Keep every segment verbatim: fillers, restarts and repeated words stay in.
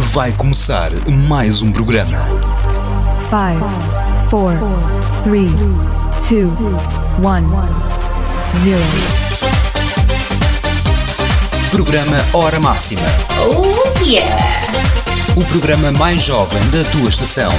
Vai começar mais um programa. Five, four, three, two, one, zero. Programa Hora Máxima. Oh yeah! O programa mais jovem da tua estação.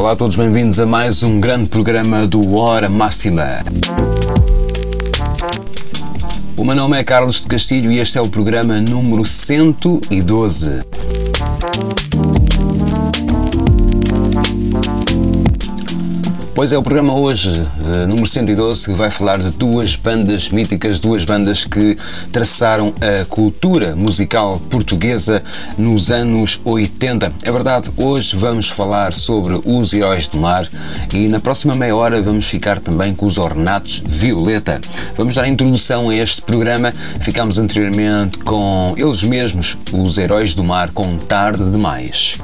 Olá a todos, bem-vindos a mais um grande programa do Hora Máxima. O meu nome é Carlos de Castilho e este é o programa número cento e doze. Pois é, o programa hoje, número cento e doze, que vai falar de duas bandas míticas, duas bandas que traçaram a cultura musical portuguesa nos anos oitenta. É verdade, hoje vamos falar sobre os Heróis do Mar e na próxima meia hora vamos ficar também com os Ornatos Violeta. Vamos dar a introdução a este programa. Ficámos anteriormente com eles mesmos, os Heróis do Mar, com Tarde Demais.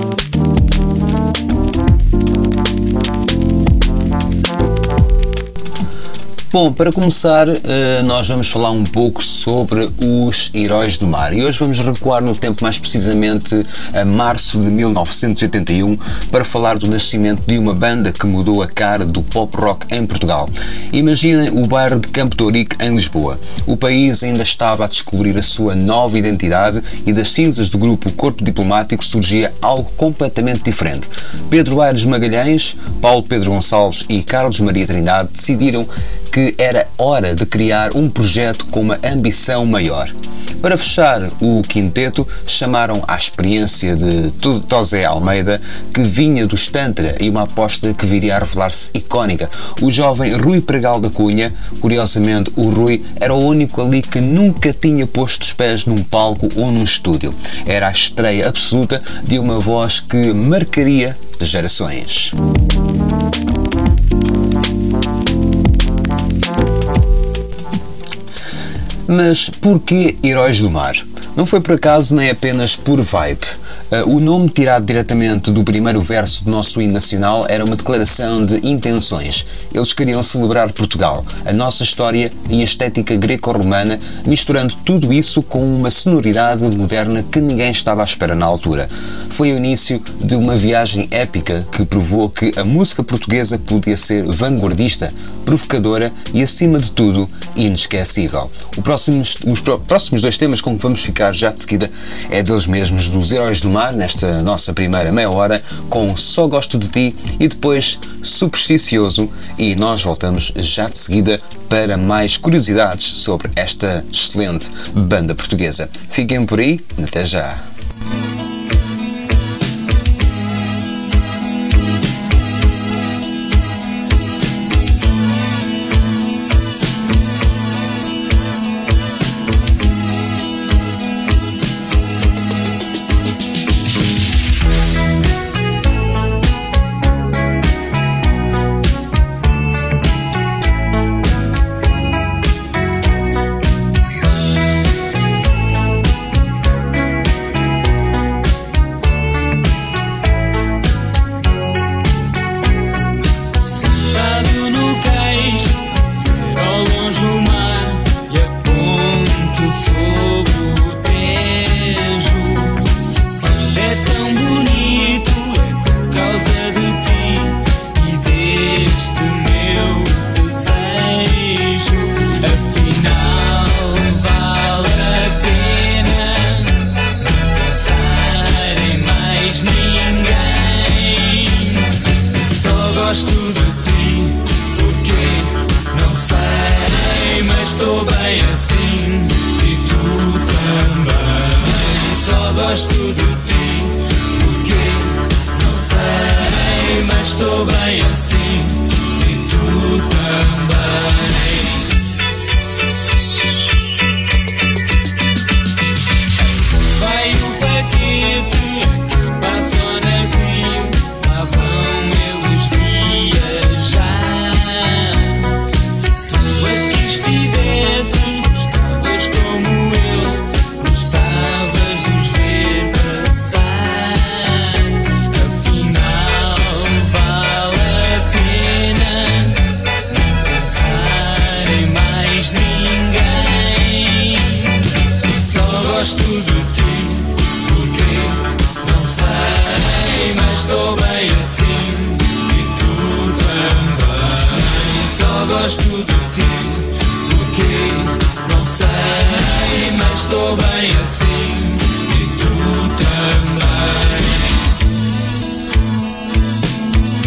Bom, para começar, nós vamos falar um pouco sobre os Heróis do Mar e hoje vamos recuar no tempo, mais precisamente a março de mil novecentos e oitenta e um, para falar do nascimento de uma banda que mudou a cara do pop rock em Portugal. Imaginem o bairro de Campo de Ourique, em Lisboa. O país ainda estava a descobrir a sua nova identidade e das cinzas do grupo Corpo Diplomático surgia algo completamente diferente. Pedro Aires Magalhães, Paulo Pedro Gonçalves e Carlos Maria Trindade decidiram que era hora de criar um projeto com uma ambição maior. Para fechar o quinteto, chamaram à experiência de Tosé Almeida, que vinha do Tantra, e uma aposta que viria a revelar-se icónica. O jovem Rui Pregal da Cunha, curiosamente o Rui era o único ali que nunca tinha posto os pés num palco ou num estúdio. Era a estreia absoluta de uma voz que marcaria gerações. Mas porquê Heróis do Mar? Não foi por acaso nem apenas por vibe. O nome, tirado diretamente do primeiro verso do nosso hino nacional, era uma declaração de intenções. Eles queriam celebrar Portugal, a nossa história e a estética greco-romana, misturando tudo isso com uma sonoridade moderna que ninguém estava à espera na altura. Foi o início de uma viagem épica que provou que a música portuguesa podia ser vanguardista, provocadora e, acima de tudo, inesquecível. O próximo, os próximos dois temas com que vamos ficar já de seguida é deles mesmos, dos Heróis do Mar, nesta nossa primeira meia hora, com Só Gosto de Ti e depois Supersticioso, e nós voltamos já de seguida para mais curiosidades sobre esta excelente banda portuguesa. Fiquem por aí, até já! gosto de ti, porque não sei, mas estou bem assim, e tu também.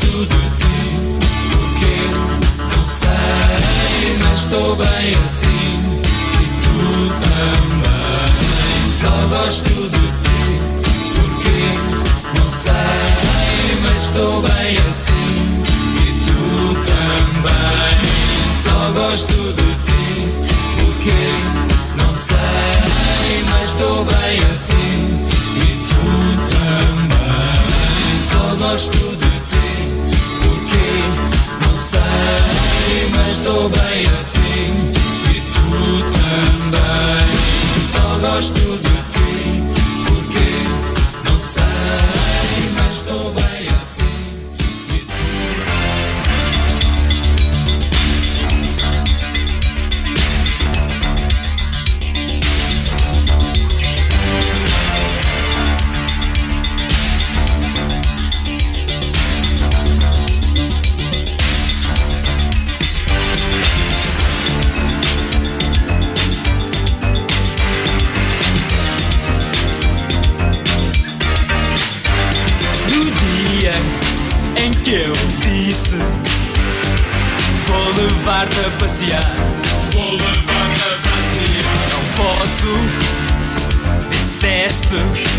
gosto de ti. Porquê? Não sei, mas estou bem assim. E tu também. Só gosto de ti. Porquê? Não sei, mas estou bem assim. E tu também. Só gosto de ti. Porquê? Não sei, mas estou bem assim. E tu também. Só gosto de ti. Porquê? Não sei, mas estou bem assim. E tu também. Só gosto de ti. Porquê? Não sei, mas estou bem assim. E tu em que eu disse: vou levar-te a passear. Vou levar-te a passear. Não posso, disseste.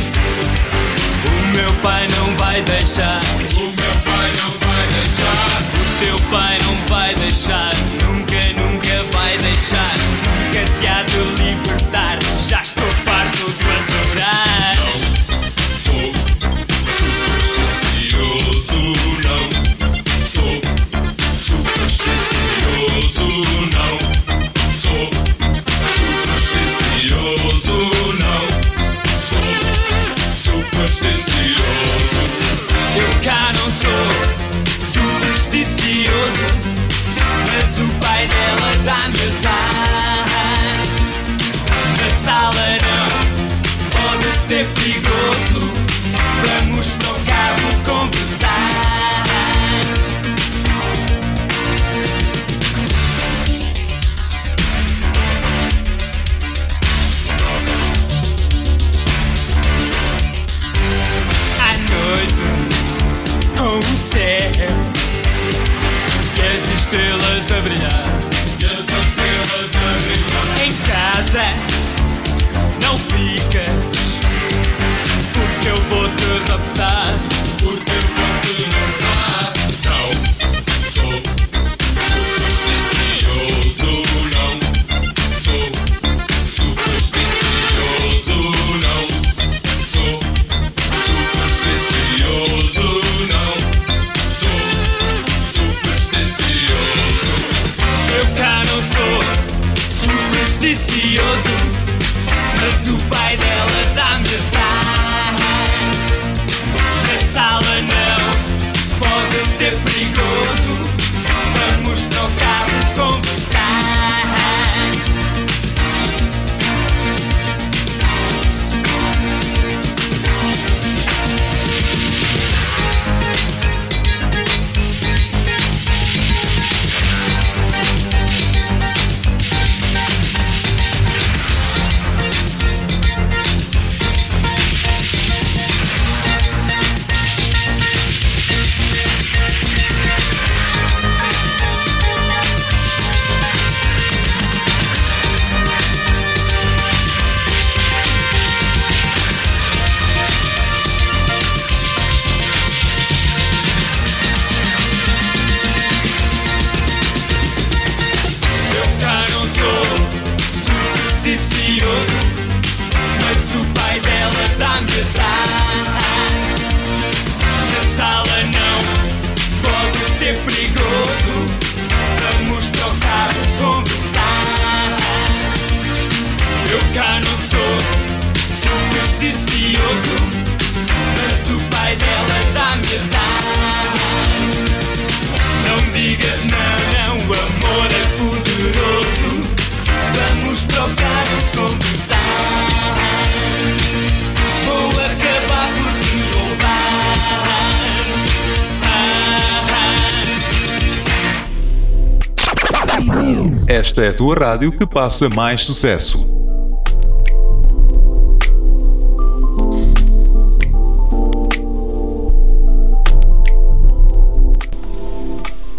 O meu pai não vai deixar. O meu pai não vai deixar. O teu pai não vai deixar. Nunca, nunca vai deixar. Nunca te há de libertar. Já estou farto de o adorar. Não sou supersticioso, não sou supersticioso, não sou supersticioso, não sou supersticioso. Eu cá não sou supersticioso, mas o pai dela dá-me azar. Na sala não pode ser perigoso. Vamos para o carro conversar. À noite, com o céu e as estrelas a brilhar. E as estrelas a brilhar. Em casa não ficas, porque eu vou te raptar. Porque eu vou te raptar. Não sou supersticioso, não sou supersticioso, não sou supersticioso, não sou supersticioso. Eu cá não sou supersticioso, mas o pai dela dá-me azar. Na sala não pode ser perigoso. Vamos para o carro conversar. Eu cá não sou supersticioso, mas o pai dela dá-me azar. Na sala não pode ser perigoso. Vamos para o carro conversar. Eu cá não sou supersticioso, mas o pai dela dá-me azar. Não digas não, não, o amor é poderoso. Vamos para o carro conversar. Vou acabar por te roubar. Ah, Esta é a tua rádio que passa mais sucesso.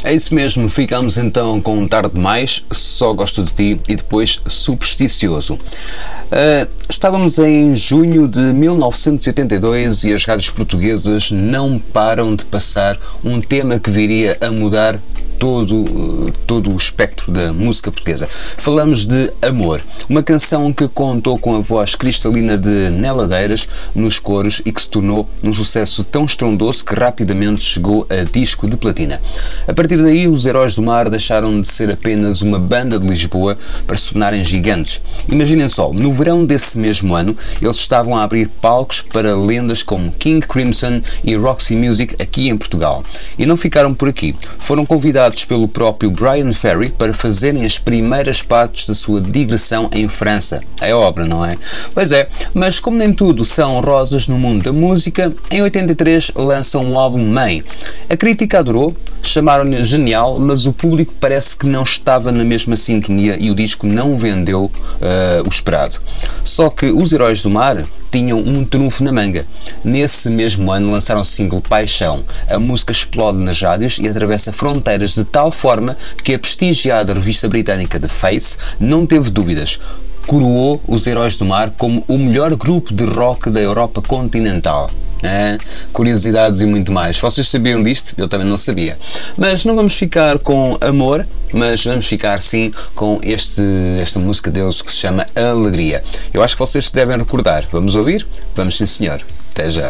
É isso mesmo, ficamos então com Tarde Demais, Só Gosto de Ti e depois Supersticioso. Uh, estávamos em junho de mil novecentos e oitenta e dois e as rádios portuguesas não param de passar um tema que viria a mudar todo, todo o espectro da música portuguesa. Falamos de Amor, uma canção que contou com a voz cristalina de Neladeiras nos coros e que se tornou um sucesso tão estrondoso que rapidamente chegou a disco de platina. A partir daí, os Heróis do Mar deixaram de ser apenas uma banda de Lisboa para se tornarem gigantes. Imaginem só, no verão desse mesmo ano, eles estavam a abrir palcos para lendas como King Crimson e Roxy Music aqui em Portugal. E não ficaram por aqui. Foram convidados pelo próprio Bryan Ferry para fazerem as primeiras partes da sua digressão em França. É obra, não é? Pois é, mas como nem tudo são rosas no mundo da música, em oitenta e três lançam o álbum Mãe. A crítica adorou, chamaram-lhe genial, mas o público parece que não estava na mesma sintonia e o disco não vendeu uh, o esperado. Só que os Heróis do Mar tinham um trunfo na manga. Nesse mesmo ano lançaram o single Paixão. A música explode nas rádios e atravessa fronteiras de tal forma que a prestigiada revista britânica The Face não teve dúvidas. Coroou os Heróis do Mar como o melhor grupo de rock da Europa continental. É, curiosidades e muito mais. Vocês sabiam disto? Eu também não sabia. Mas não vamos ficar com Amor, mas vamos ficar sim com este, esta música deles que se chama Alegria. Eu acho que vocês se devem recordar. Vamos ouvir? Vamos sim, senhor. Até já.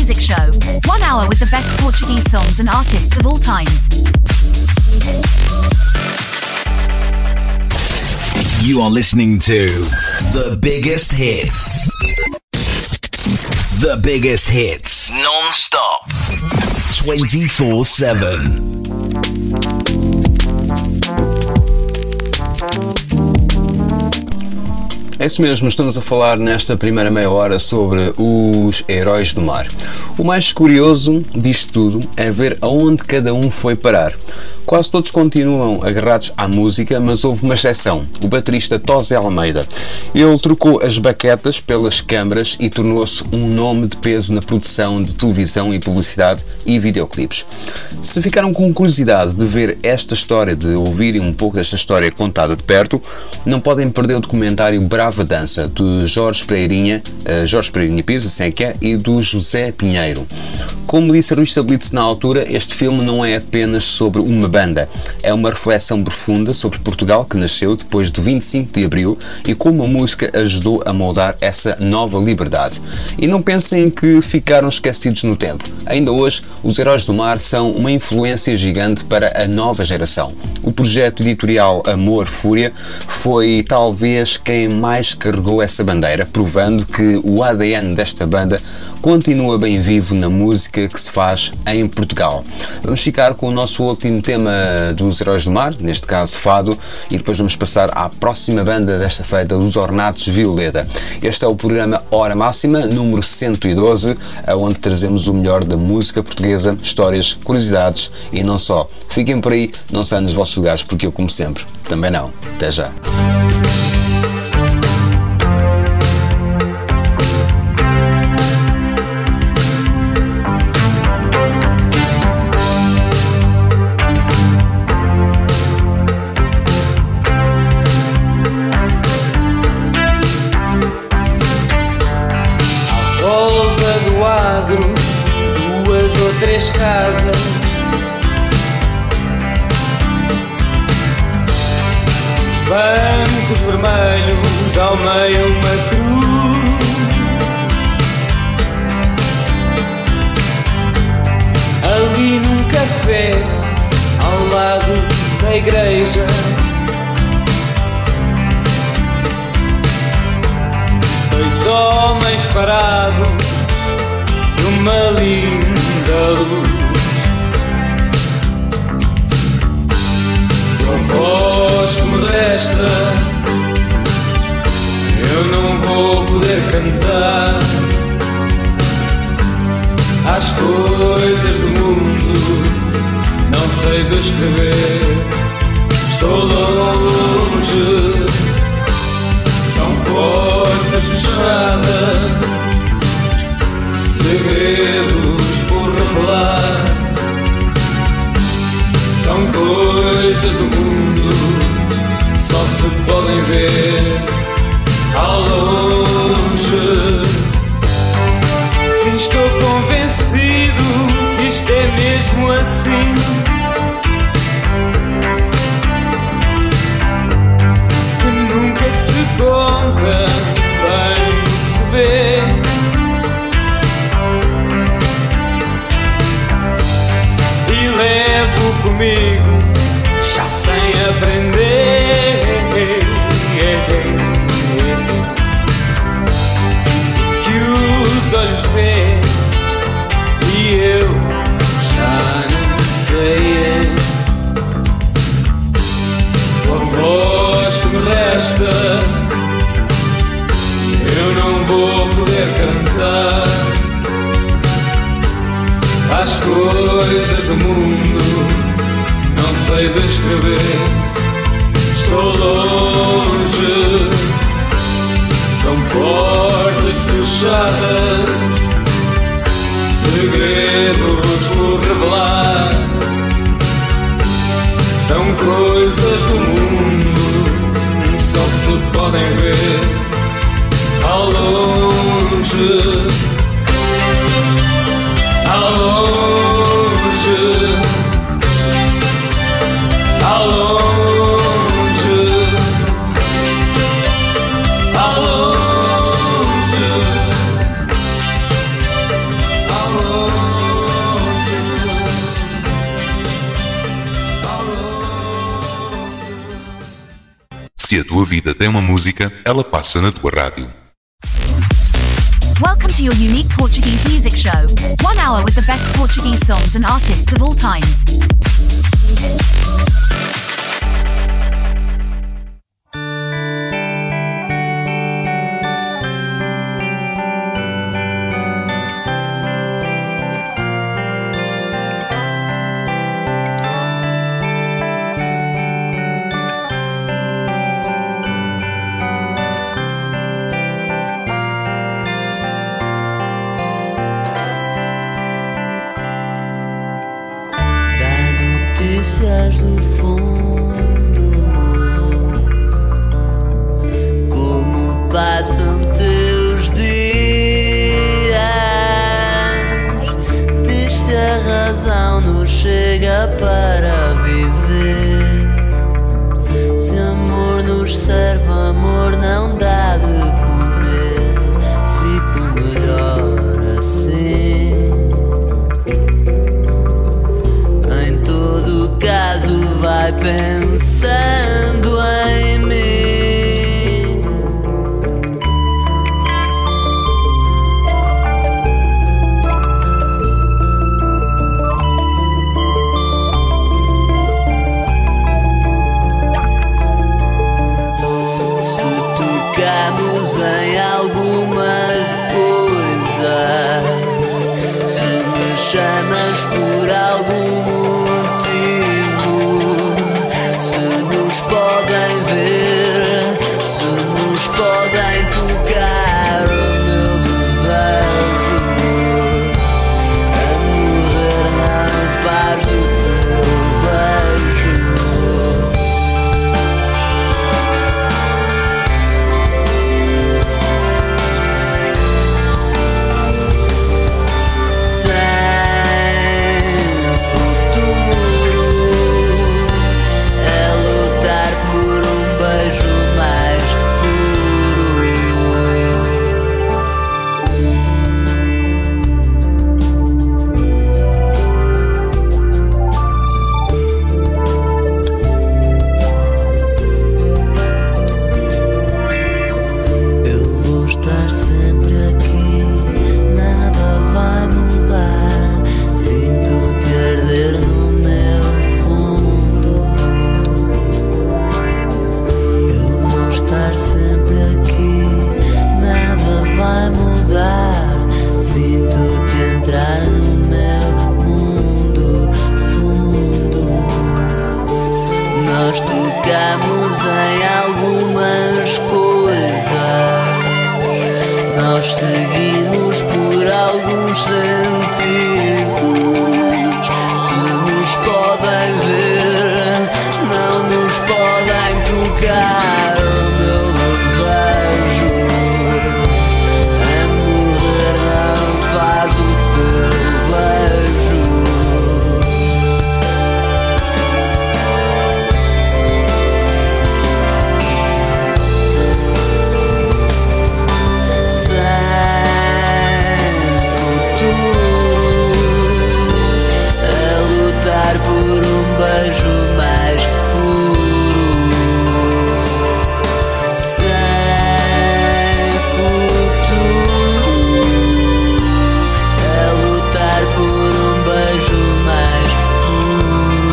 music show. One hour with the best Portuguese songs and artists of all times. You are listening to The Biggest Hits. The Biggest Hits. Non-stop. twenty-four seven. É isso mesmo, estamos a falar nesta primeira meia hora sobre os heróis do mar. O mais curioso disto tudo é ver aonde cada um foi parar. Quase todos continuam agarrados à música, mas houve uma exceção, o baterista Tosé Almeida. Ele trocou as baquetas pelas câmaras e tornou-se um nome de peso na produção de televisão e publicidade e videoclipes. Se ficaram com curiosidade de ver esta história, de ouvirem um pouco desta história contada de perto, não podem perder o documentário Brava Dança, de Jorge Pereirinha, uh, Jorge Pereirinha Pires, assim é que é, e do José Pinheiro. Como disse a revista Blitz na altura, este filme não é apenas sobre uma banda, é uma reflexão profunda sobre Portugal, que nasceu depois do vinte e cinco de Abril e como a música ajudou a moldar essa nova liberdade. E não pensem que ficaram esquecidos no tempo. Ainda hoje, os Heróis do Mar são uma influência gigante para a nova geração. O projeto editorial Amor Fúria foi talvez quem mais carregou essa bandeira, provando que o A D N desta banda continua bem vivo na música que se faz em Portugal. Vamos ficar com o nosso último tema dos Heróis do Mar, neste caso Fado, e depois vamos passar à próxima banda desta feita, os Ornatos Violeta. Este é o programa Hora Máxima, número cento e doze, onde trazemos o melhor da música portuguesa, histórias, curiosidades e não só. Fiquem por aí, não saiam dos vossos lugares, porque eu, como sempre, também não. Até já. Três casas, os bancos vermelhos, ao meio uma cruz, ali num café, ao lado da igreja, dois homens parados numa linda luz. Com a voz que me resta, eu não vou poder cantar as coisas do mundo, não sei descrever. Estou longe, são portas fechadas, segredos por revelar, são coisas do mundo, só se podem ver ao longe. Sim, estou convencido que isto é mesmo assim, que nunca se conta bem o que se vê. Levo comigo, já sem aprender, que os olhos veem e eu já não sei. Com a voz que me resta, eu não vou poder cantar as coisas do mundo, não sei descrever. Estou longe, são portas fechadas, segredos por revelar, são coisas do mundo, só se podem ver ao longe. Ao longe, ao longe, ao longe, ao longe. Se a tua vida tem uma música, ela passa na tua rádio. Welcome to your unique Portuguese music show. One hour with the best Portuguese songs and artists of all times. Notícias do fundo, como passam teus dias? Diz se a razão nos chega para viver. Se amor nos serve, amor não dá de comer. Fico melhor assim. Caso vai pensando em mim. Se tocamos em alguma coisa, se me chamas por algum podem ver, se nos podem tocar o meu desejo a morrer na paz do teu beijo. Sem futuro é lutar por um beijo mais puro. Eu vou estar sempre aqui, nada vai mudar. Sinto-te arder no meu fundo. Eu vou estar sempre aqui, nada vai mudar. Sinto-te entrar no meu mundo fundo. Nós tocamos em algumas coisas, nós seguimos por alguns sentidos. Se nos podem ver, não nos podem tocar. O meu desejo é morrer na paz do teu beijo. Sem futuro é lutar por um beijo mais puro. Sem futuro é lutar por um beijo mais puro.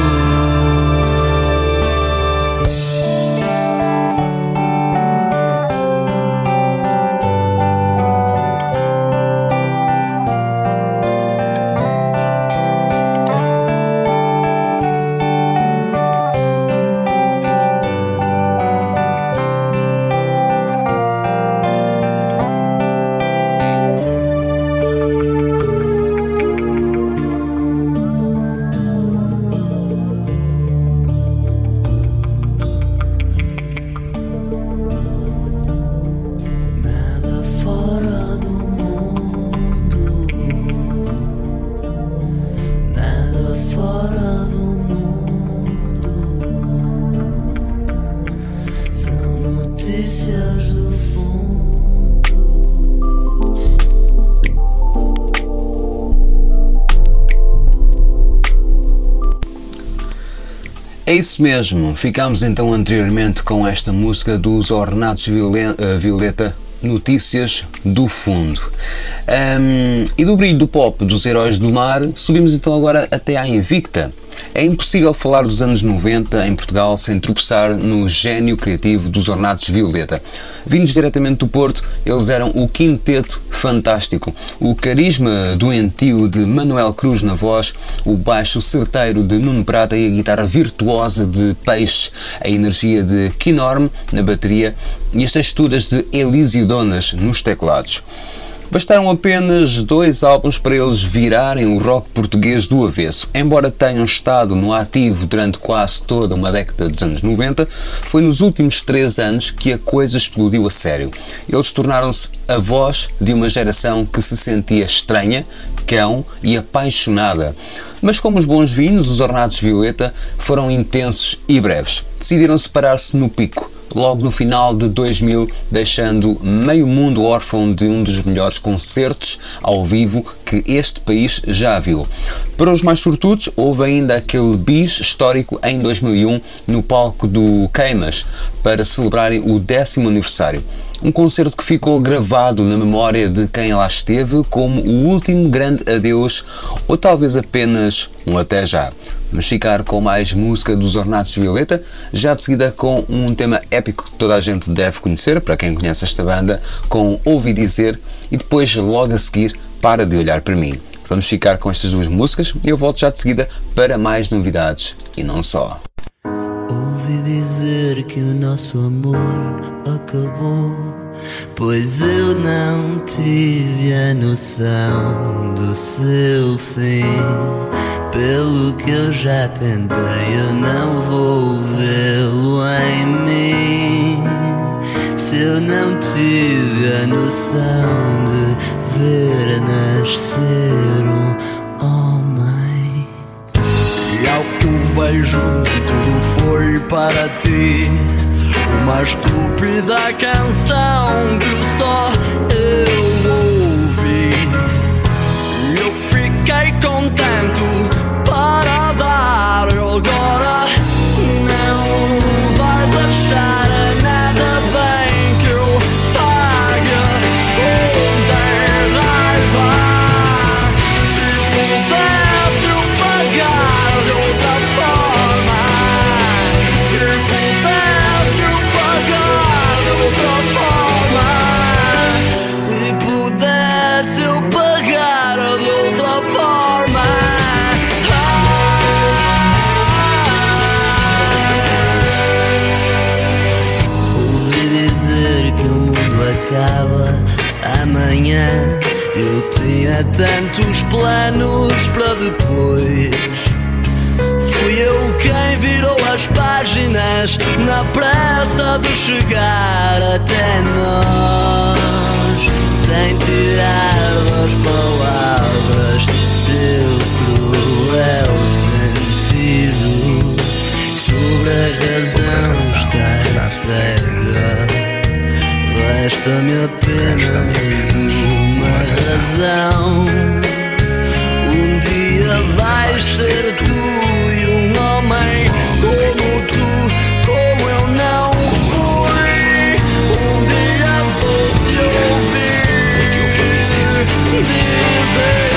Nada fora do mundo, nada fora do mundo. São notícias do fundo. É isso mesmo, ficámos então anteriormente com esta música dos Ornatos Violeta, Notícias do Fundo. Um, e do brilho do pop dos Heróis do Mar, subimos então agora até à Invicta. É impossível falar dos anos noventa em Portugal sem tropeçar no gênio criativo dos Ornatos Violeta. Vindos diretamente do Porto, eles eram o quinteto fantástico. O carisma doentio de Manuel Cruz na voz, o baixo certeiro de Nuno Prata e a guitarra virtuosa de Peixe, a energia de Quinorme na bateria e as texturas de Elísio Donas nos teclados. Bastaram apenas dois álbuns para eles virarem o rock português do avesso. Embora tenham estado no ativo durante quase toda uma década dos anos noventa, foi nos últimos três anos que a coisa explodiu a sério. Eles tornaram-se a voz de uma geração que se sentia estranha, cão e apaixonada. Mas como os bons vinhos, os Ornatos Violeta foram intensos e breves. Decidiram separar-se no pico, logo no final de dois mil, deixando meio mundo órfão de um dos melhores concertos ao vivo que este país já viu. Para os mais sortudos, houve ainda aquele bis histórico em dois mil e um no palco do Queimas para celebrarem o décimo aniversário. Um concerto que ficou gravado na memória de quem lá esteve como o último grande adeus ou talvez apenas um até já. Vamos ficar com mais música dos Ornatos Violeta, já de seguida com um tema épico que toda a gente deve conhecer, para quem conhece esta banda, com Ouvi Dizer, e depois logo a seguir Para de Olhar para Mim. Vamos ficar com estas duas músicas e eu volto já de seguida para mais novidades e não só. Ouvi dizer que o nosso amor acabou, pois eu não tive a noção do seu fim. Pelo que eu já tentei, eu não vou vê-lo em mim. Se eu não tive a noção de ver nascer um homem. E ao que eu vejo, tudo foi para ti uma estúpida canção que só eu ouvi. Eu fiquei contente para dar agora. Não vais achar nada bem que eu pague com ter raiva. Se pudesse eu pagar de outra forma, se pudesse eu pagar de outra forma, se pudesse eu pagar de outra forma. Acaba amanhã. Eu tinha tantos planos para depois. Fui eu quem virou as páginas na pressa de chegar até nós, sem tirar das palavras seu cruel sentido. Sobre a razão estar cega, resta-me apenas uma razão. Um dia vais ser tu e um homem como tu, como eu não fui. Um dia vou-te ouvir dizer.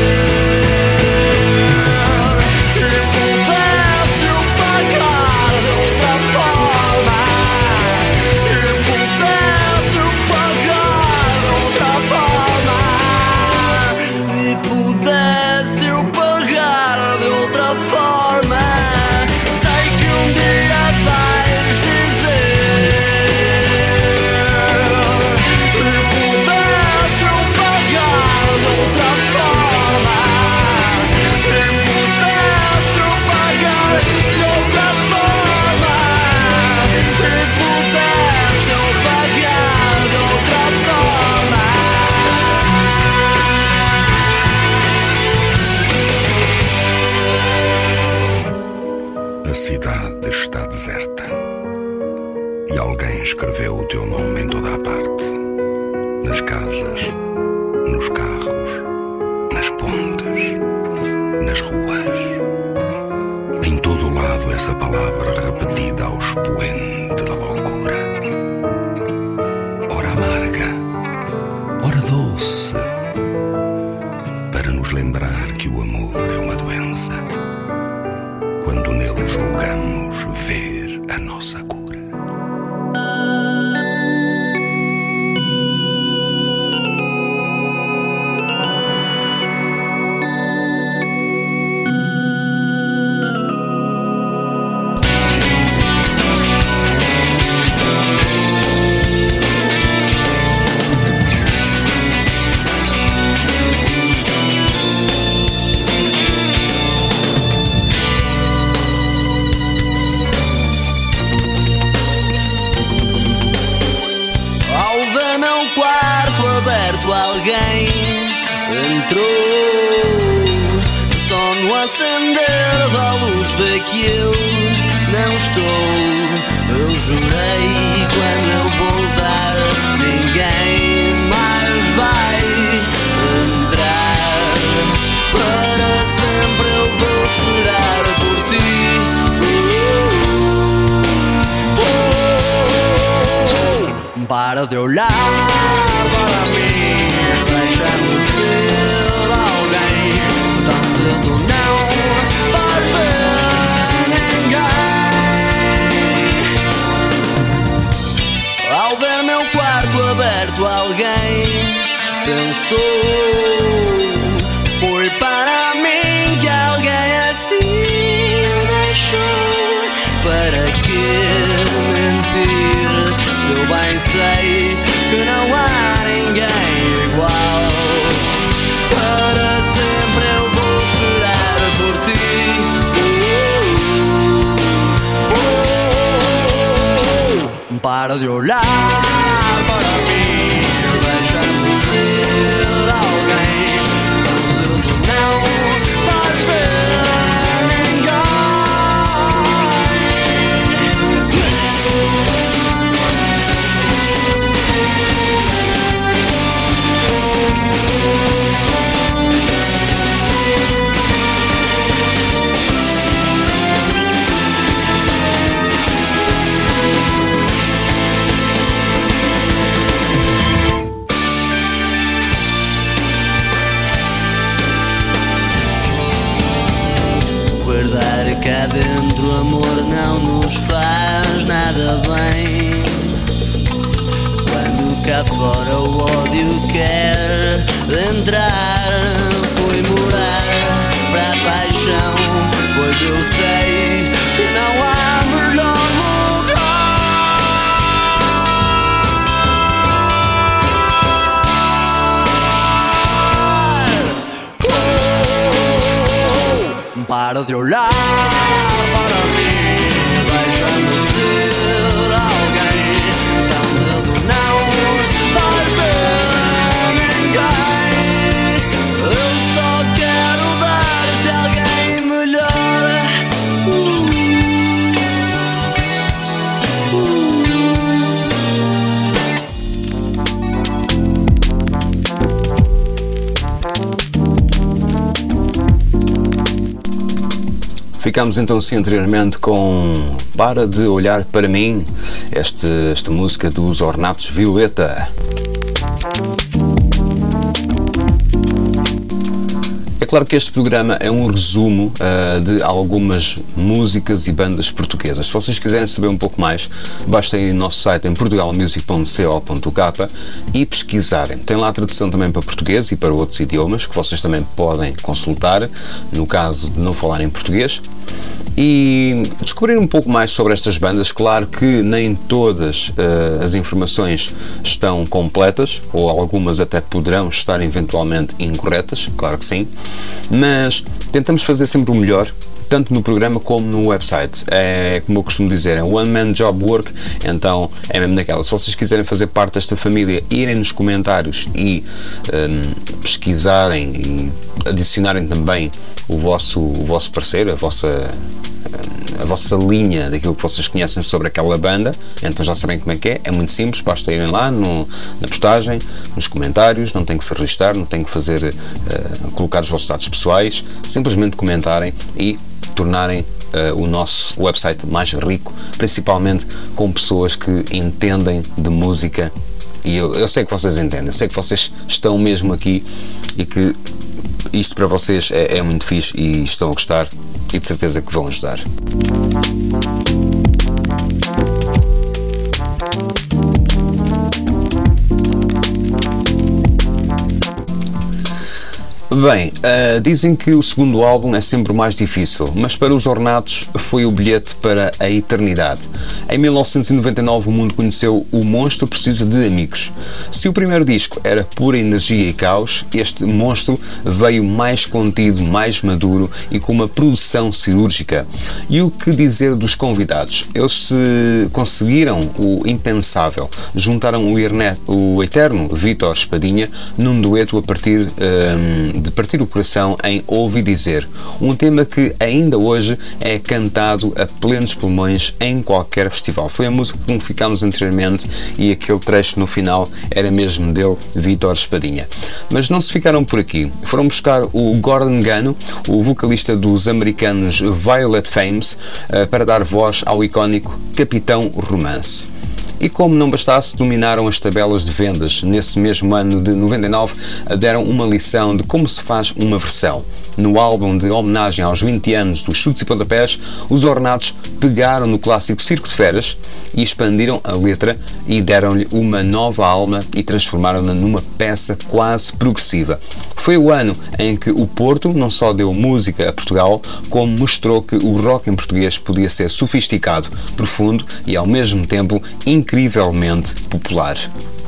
Se pudesse eu pagar de outra forma, se pudesse eu pagar de outra forma, se pudesse eu pagar de outra forma. Sei que um dia vais dizer. Se pudesse eu pagar de outra forma, se pudesse eu pagar de outra forma, se pudesse eu pagar de outra forma. A cidade está deserta e alguém escreveu o teu nome em toda a parte. Nas casas, nos carros, nas pontes, nas ruas. Em todo o lado essa palavra repetida ao expoente da loucura. Ora amarga, ora doce, para nos lembrar que o amor é uma doença, quando nele julgamos ver a nossa cura. Alguém entrou, só no acender da luz vê que eu não estou. Eu jurei quando eu voltar ninguém mais vai entrar. Para sempre eu vou esperar por ti. Oh, oh, oh. Para de olhar para mim. Deixa-me ser alguém, tão cedo não vais ver ninguém. Ao ver meu quarto aberto, alguém pensou: foi para mim que alguém assim deixou. Para que mentir, se eu bem sei que não há ninguém igual. Para sempre eu vou esperar por ti. Oh, oh, oh. Para de olhar para mim, deixa-me ser alguém, tão cedo não vais ver ninguém. Guardar cá dentro amor não nos faz nada bem. Quando cá fora o ódio quer entrar, foi morar para a paixão, pois eu sei que não há melhor para de olhar para mim, deixa-me ser alguém, tão cedo não vais ver ninguém. Eu só quero dar-te alguém melhor. uh, Ficámos então assim anteriormente com Para de Olhar para Mim, este, esta música dos Ornatos Violeta. É claro que este programa é um resumo uh, de algumas músicas e bandas portuguesas. Se vocês quiserem saber um pouco mais, basta ir no nosso site em portugal music ponto co ponto k e pesquisarem. Tem lá a tradução também para português e para outros idiomas que vocês também podem consultar, no caso de não falarem português, e descobrir um pouco mais sobre estas bandas. Claro que nem todas uh, as informações estão completas, ou algumas até poderão estar eventualmente incorretas, claro que sim, mas tentamos fazer sempre o melhor, tanto no programa como no website. É, como eu costumo dizer, é one man job work, então é mesmo naquela. Se vocês quiserem fazer parte desta família, irem nos comentários e um, pesquisarem e adicionarem também o vosso, o vosso parceiro, a vossa a vossa linha daquilo que vocês conhecem sobre aquela banda, então já sabem como é que é. É muito simples, basta irem lá no, na postagem, nos comentários, não tem que se registrar, não tem que fazer uh, colocar os vossos dados pessoais, simplesmente comentarem e tornarem uh, o nosso website mais rico, principalmente com pessoas que entendem de música. E eu, eu sei que vocês entendem, sei que vocês estão mesmo aqui e que isto para vocês é, é muito fixe e estão a gostar e de certeza que vão ajudar. Bem, uh, dizem que o segundo álbum é sempre o mais difícil, mas para os Ornatos foi o bilhete para a eternidade. Em mil novecentos e noventa e nove o mundo conheceu O Monstro Precisa de Amigos. Se o primeiro disco era pura energia e caos, este Monstro veio mais contido, mais maduro e com uma produção cirúrgica. E o que dizer dos convidados? Eles se conseguiram o impensável. Juntaram o, Irne- o eterno Vítor Espadinha num dueto a partir um, de partir o coração em Ouvi Dizer, um tema que ainda hoje é cantado a plenos pulmões em qualquer festival. Foi a música com que ficámos anteriormente e aquele trecho no final era mesmo dele, Vítor Espadinha. Mas não se ficaram por aqui. Foram buscar o Gordon Gano, o vocalista dos americanos Violet Femmes, para dar voz ao icónico Capitão Romance. E como não bastasse, dominaram as tabelas de vendas. Nesse mesmo ano de noventa e nove, deram uma lição de como se faz uma versão. No álbum de homenagem aos vinte anos dos Chutes e Pontapés, os Ornatos pegaram no clássico Circo de Feras e expandiram a letra e deram-lhe uma nova alma e transformaram-na numa peça quase progressiva. Foi o ano em que o Porto não só deu música a Portugal, como mostrou que o rock em português podia ser sofisticado, profundo e ao mesmo tempo incrivelmente popular.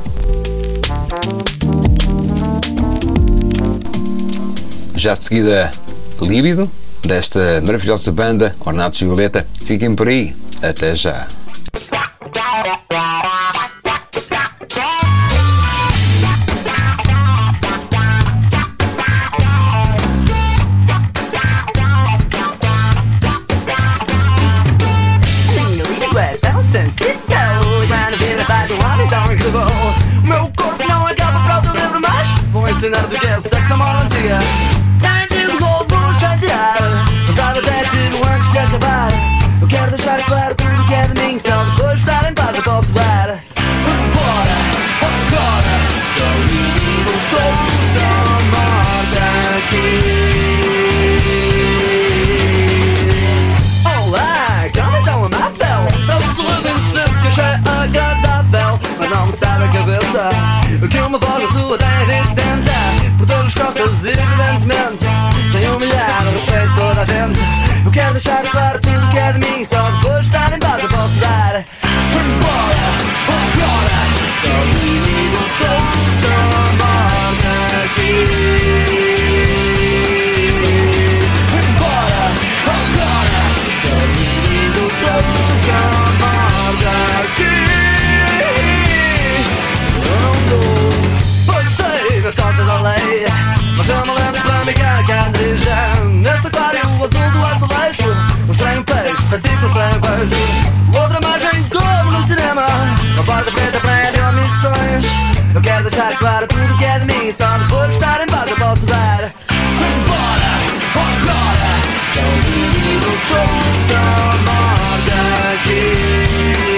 Já de seguida, Líbido, desta maravilhosa banda Ornatos e Violeta. Fiquem por aí, até já. Meu corpo não acaba para o teu livro, mas vou ensinar do que é sexo a morantia. Tenho gol, vou chatear, mas a até tiro antes de acabar. Eu quero deixar claro tudo que é de mim, só depois de estar em paz eu posso voar. Bora, agora, que eu ligo todos a morte aqui. Olá, como então amável? Eu sou o inocente que achei agradável, mas não me sai da cabeça que uma voz sua tem de tentar por todas as costas, evidentemente, sem humilhar o respeito de toda a gente. Eu quero deixar claro tudo que é de mim, só depois de estar em paz eu posso dar. Embora, agora, que eu ligo todos a morte aqui. Embora, agora, que eu ligo todos a morte aqui. Nas costas da lei, mas eu me lembro para me caracterizar neste aquário azul do azulejo. Um estranho peixe, fatico um estranho beijo. Outra imagem como no cinema, uma porta preta prédio missões. Eu quero deixar claro tudo que é de mim, só depois de estar em paz eu posso dar. Embora, agora, que eu ligo todos a morte aqui.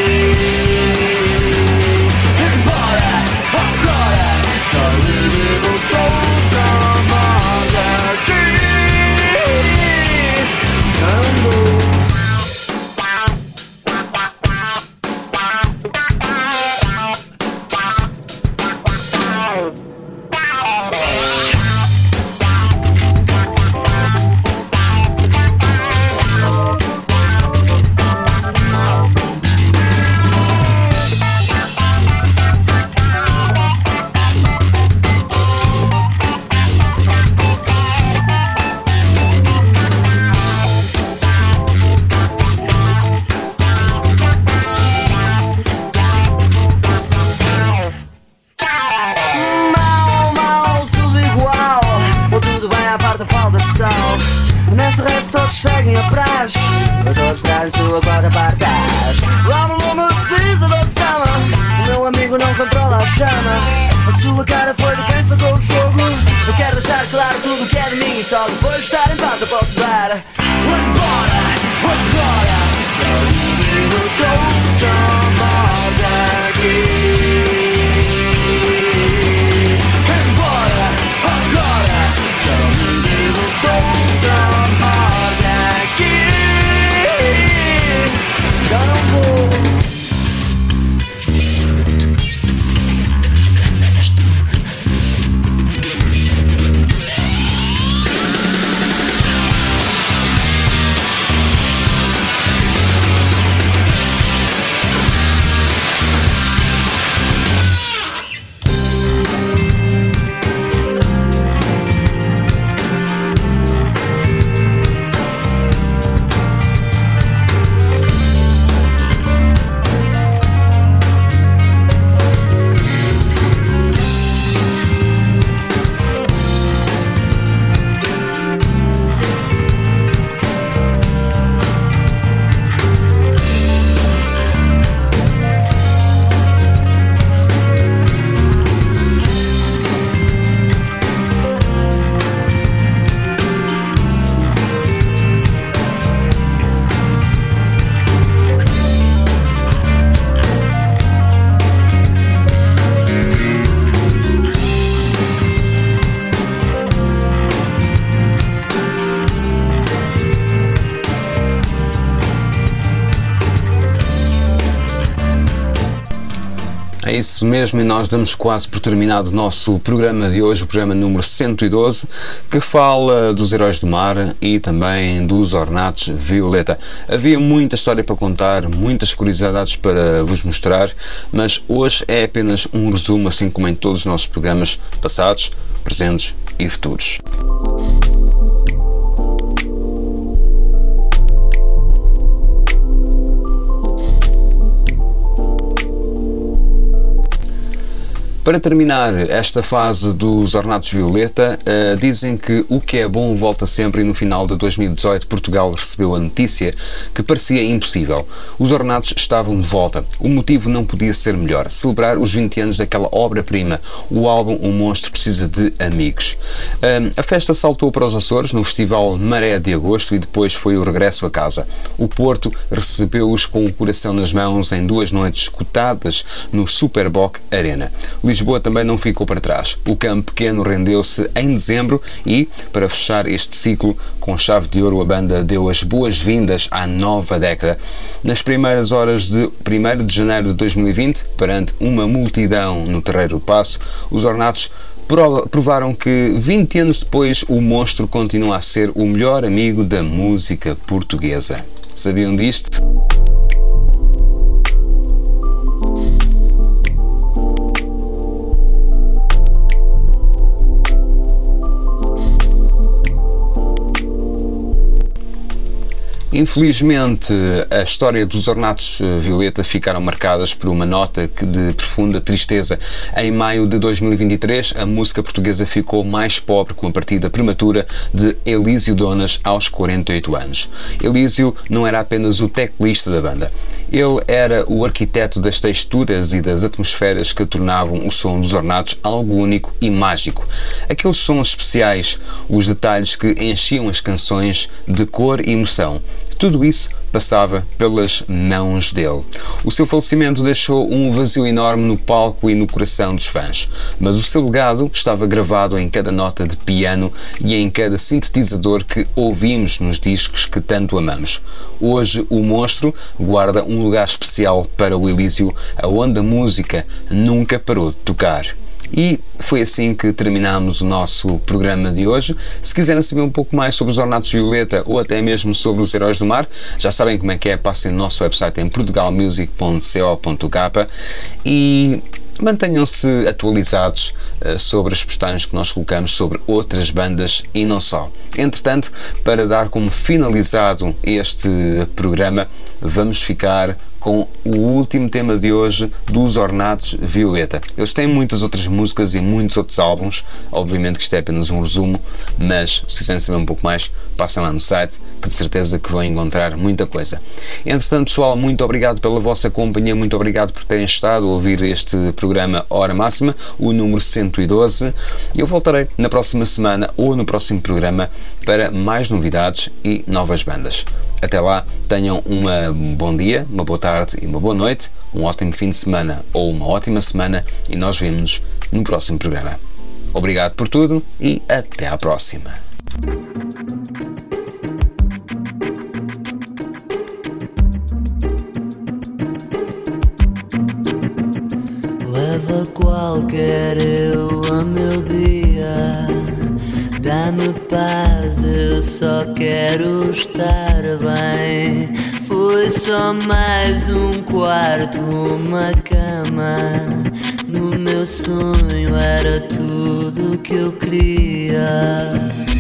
Seguem a praxe, mas todos trazem sua quarta parte. Lá no nome diz a doce dama, o meu amigo não controla a chama. A sua cara foi de quem sacou o jogo. Eu quero deixar claro tudo que é de mim, só depois de estar em paz eu posso dar. Embora, agora comigo somos aqui. Embora agora comigo somos aqui. Já não vou. É isso mesmo, e nós damos quase por terminado o nosso programa de hoje, o programa número cento e doze, que fala dos Heróis do Mar e também dos Ornatos Violeta. Havia muita história para contar, muitas curiosidades para vos mostrar, mas hoje é apenas um resumo, assim como em todos os nossos programas passados, presentes e futuros. Para terminar esta fase dos Ornatos Violeta, uh, dizem que o que é bom volta sempre, e no final de dois mil e dezoito Portugal recebeu a notícia que parecia impossível. Os Ornatos estavam de volta. O motivo não podia ser melhor: celebrar os vinte anos daquela obra-prima, o álbum O Monstro Precisa de Amigos. Uh, a festa saltou para os Açores no Festival Maré de Agosto e depois foi o regresso a casa. O Porto recebeu-os com o coração nas mãos em duas noites escutadas no Superboc Arena. Lisboa também não ficou para trás. O Campo Pequeno rendeu-se em dezembro e, para fechar este ciclo com chave de ouro, a banda deu as boas-vindas à nova década. Nas primeiras horas de primeiro de janeiro de dois mil e vinte, perante uma multidão no Terreiro do Paço, os Ornatos provaram que, vinte anos depois, o monstro continua a ser o melhor amigo da música portuguesa. Sabiam disto? Infelizmente, a história dos Ornatos Violeta ficaram marcadas por uma nota de profunda tristeza. Em maio de dois mil e vinte e três, a música portuguesa ficou mais pobre com a partida prematura de Elísio Donas aos quarenta e oito anos. Elísio não era apenas o teclista da banda. Ele era o arquiteto das texturas e das atmosferas que tornavam o som dos Ornatos algo único e mágico. Aqueles sons especiais, os detalhes que enchiam as canções de cor e emoção. Tudo isso passava pelas mãos dele. O seu falecimento deixou um vazio enorme no palco e no coração dos fãs, mas o seu legado estava gravado em cada nota de piano e em cada sintetizador que ouvimos nos discos que tanto amamos. Hoje o monstro guarda um lugar especial para o Elísio, aonde a música nunca parou de tocar. E foi assim que terminamos o nosso programa de hoje. Se quiserem saber um pouco mais sobre os Ornatos Violeta ou até mesmo sobre os Heróis do Mar, já sabem como é que é, passem no nosso website em portugal music ponto co ponto k e mantenham-se atualizados uh, sobre as postagens que nós colocamos sobre outras bandas e não só. Entretanto, para dar como finalizado este programa, vamos ficar com o último tema de hoje dos Ornatos Violeta. Eles têm muitas outras músicas e muitos outros álbuns, obviamente que isto é apenas um resumo, mas se quiserem saber um pouco mais, passem lá no site, que de certeza que vão encontrar muita coisa. Entretanto, pessoal, muito obrigado pela vossa companhia, muito obrigado por terem estado a ouvir este programa Hora Máxima, o número cento e doze. Eu voltarei na próxima semana ou no próximo programa para mais novidades e novas bandas. Até lá, tenham uma, um bom dia, uma boa tarde e uma boa noite, um ótimo fim de semana ou uma ótima semana e nós vemos no próximo programa. Obrigado por tudo e até à próxima. Leva qualquer eu a meu dia, dá-me paz, eu só quero estar bem. Foi só mais um quarto, uma cama. No meu sonho era tudo que eu queria.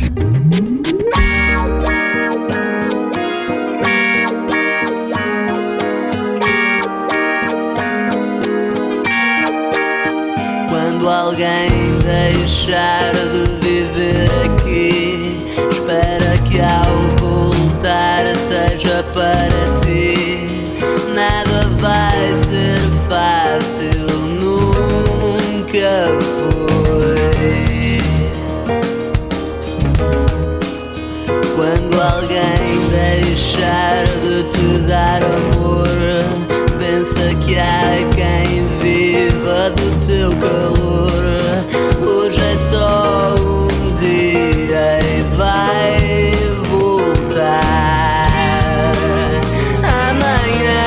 Quando alguém deixar de viver aqui, espera que ao voltar seja para ti. Nada vai ser fácil, nunca foi. Quando alguém deixar de te dar amor, pensa que há quem viva do teu calor. Hoje é só um dia e vai voltar amanhã.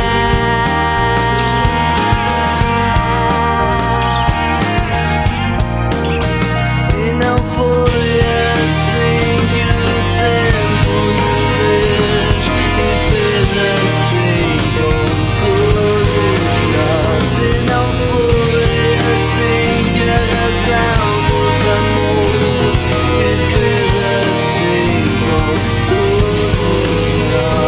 E não foi assim que o tempo nos fez, e fez assim com todos nós. E não foi assim que a razão nos amou, e fez assim com todos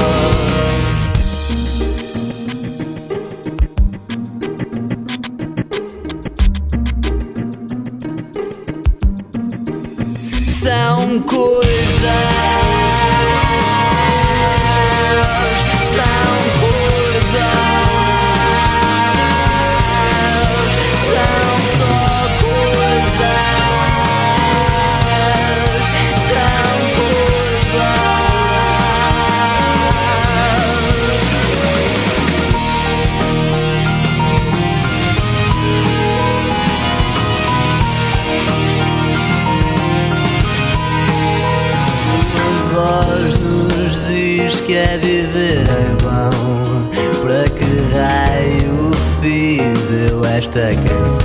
nós. São coisas. Que é viver em vão, para que raio fiz eu esta canção?